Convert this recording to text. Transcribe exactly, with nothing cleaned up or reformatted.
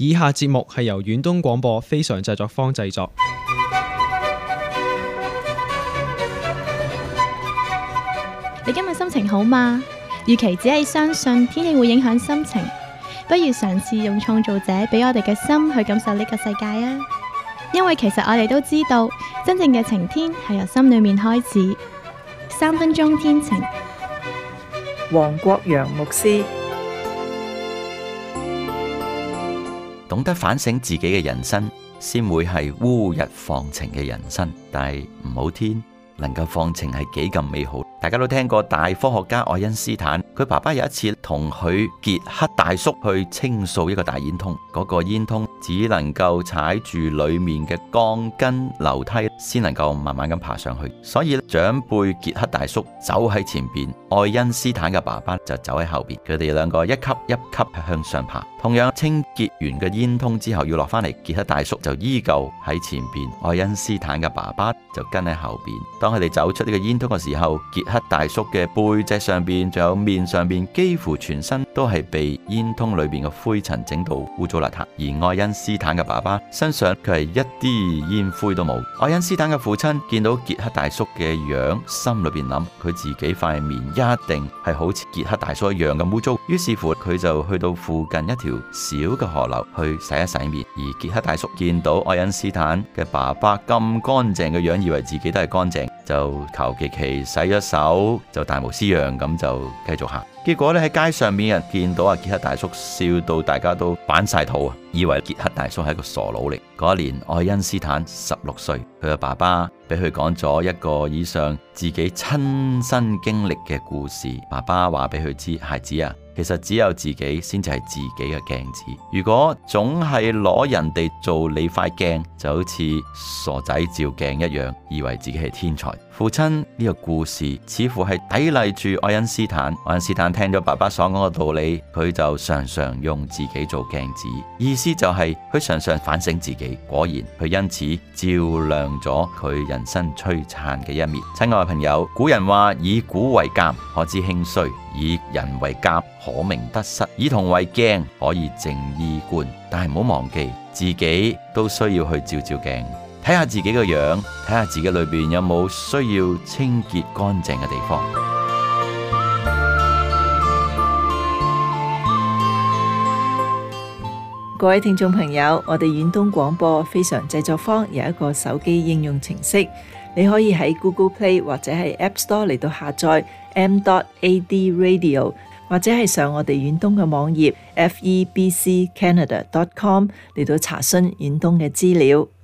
以下節目係由遠東廣播非常製作坊製作。 你今日心情好嗎？與其只係相信天氣會影響心情，不如嘗試用創造者俾我哋嘅心去感受呢個世界啊！因為其實我哋都知道，真正嘅晴天係由心裏面開始。三分鐘天晴， 黃國陽牧師。 懂得反省自己嘅人生，先會係烏日放晴嘅人生。但係唔好天能夠放晴係幾咁美好。大家都聽過大科學家愛因斯坦，佢爸爸有一次同佢傑克大叔去清掃一個大煙囪，嗰個煙囪只能夠踩住裏面嘅鋼筋樓梯先能夠慢慢咁爬上去，所以長輩傑克大叔走喺前邊，愛因斯坦嘅爸爸就走喺後邊，佢哋兩個一級一級向上爬。同樣清潔完嘅煙囪之後要落翻嚟，傑克大叔就依舊喺前邊，愛因斯坦嘅爸爸就跟喺後邊。當佢哋走出呢個煙囪嘅時候，傑克大叔嘅背脊上邊仲有面上邊幾乎全身都係被煙囪裏邊嘅灰塵整到污糟邋遢，而愛因斯坦嘅爸爸身上佢係一啲煙灰都冇。愛因斯坦嘅父親見到傑克大叔嘅樣，心裏邊諗佢自己塊面一定係好似傑克大叔一樣咁污糟，於是乎佢就去到附近一條小嘅河流去洗一洗面。而傑克大叔見到愛因斯坦嘅爸爸咁乾淨嘅樣，以為自己都係乾淨，就求其其洗咗手，就大模斯樣咁就繼續行。結果咧喺街上面人見到阿傑克大叔，笑到大家都板晒肚啊，以為傑克大叔係一個傻佬嚟。嗰一年愛因斯坦十六歲，佢嘅爸爸俾佢講咗一個以上自己親身經歷嘅故事。爸爸話俾佢知，孩子啊，其實只有自己先至係自己嘅鏡子。如果總係攞人哋做你塊鏡，就好似傻仔照鏡一樣，以為自己係天才。父親呢個故事似乎係砥礪住愛因斯坦。愛因斯坦聽咗爸爸所講嘅道理，佢就常常用自己做鏡子，意思就係佢常常反省自己。果然佢因此照亮咗佢人生璀璨嘅一面。親愛嘅朋友，古人話以古為鑑，可知興衰；以人為鑑，可明得失；以銅為鏡，可以正衣冠。但係唔好忘記，自己都需要去照照鏡，睇下自己嘅樣，睇下自己裏邊有冇需要清潔乾淨嘅地方。 各位聽眾朋友，我哋遠東廣播非常製作坊有一個手機應用程式，你可以喺 Google Play 或者係 App Store 嚟到下載 m dot a d radio， 或者係上我哋遠東嘅網頁 f e b c canada dot com 嚟到查詢遠東嘅資料。